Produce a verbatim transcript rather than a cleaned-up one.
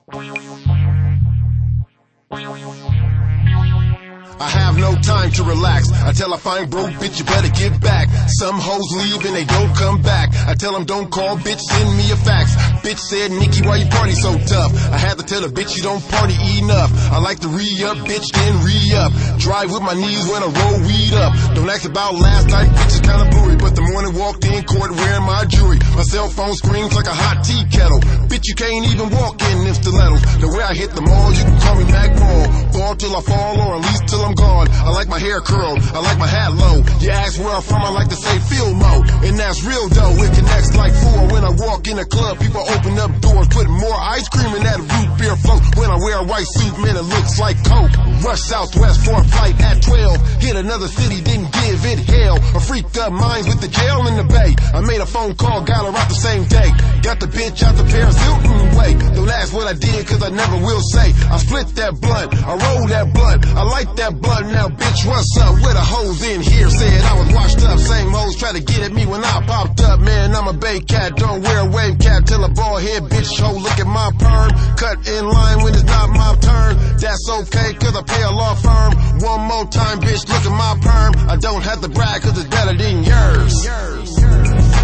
I have no time to relax. I tell a fine broke bitch you better get back. Some hoes leave and they don't come back. I tell them don't call, bitch, send me a fax. Bitch said, Nikki, why you party so tough? I had to tell a bitch you don't party enough. I like to re-up, bitch, then re-up. Drive with my knees when I roll weed up. Don't ask about last night, bitch, it's kinda blurry. But the morning walked in court wearing my jewelry. My cell phone screams like a hot tea kettle. Bitch, you can't even walk in them stilettos. The way I hit the mall, you can call me Mac Ball. Ball till I fall or at least till I'm gone. I like my hair curled, I like my hat low. You ask where I'm from, I like to say Fillmo. And that's real though, it connects like four. When I walk in a club, people open up doors, putting more ice cream in that root beer float. When I wear a white suit, man, it looks like coke. Rush Southwest for a flight at twelve. Hit another city, didn't give it hell. I freaked up minds with the jail in the bay. I made a phone call, got her out the same day. Got the bitch out the Paris Hilton way. Don't ask what I did, cause I never will say. I split that blunt, I rolled that blunt. I like that blunt. Now, bitch, what's up? Where the hoes in here? Said I was washed up. Same hoes try to get at me when I popped up. Man, I'm a Bay cat. Don't wear a wave cap till a bald head bitch hoe. Look at my perm. Cut in line when it's not my turn. That's okay, cause I pay a law firm. One more time, bitch, look at my perm. I don't have to brag cause it's better than yours. yours, yours.